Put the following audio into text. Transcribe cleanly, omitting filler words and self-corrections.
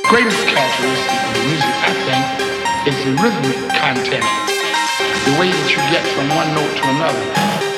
greatest characteristic of the music, I think, is the rhythmic content, the way that you get from one note to another.